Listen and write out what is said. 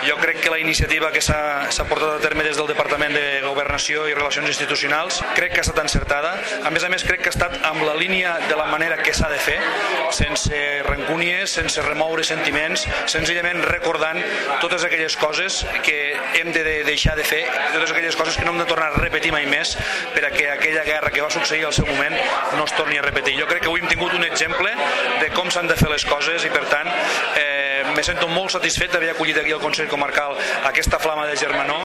Jo crec que la iniciativa que s'ha portat a terme des del Departament de Governació i Relacions Institucionals crec que ha estat encertada. A més, crec que ha estat amb la línia de la manera que s'ha de fer, sense rancúnies, sense remoure sentiments, senzillament recordant totes aquelles coses que hem de deixar de fer, totes aquelles coses que no hem de tornar a repetir mai més perquè aquella guerra que va succeir al seu moment no es torni a repetir. Jo crec que avui hem tingut un exemple de com s'han de fer les coses i per tant me sento molt satisfet d'haver acollit aquí al Consell Comarcal aquesta flama de germanor.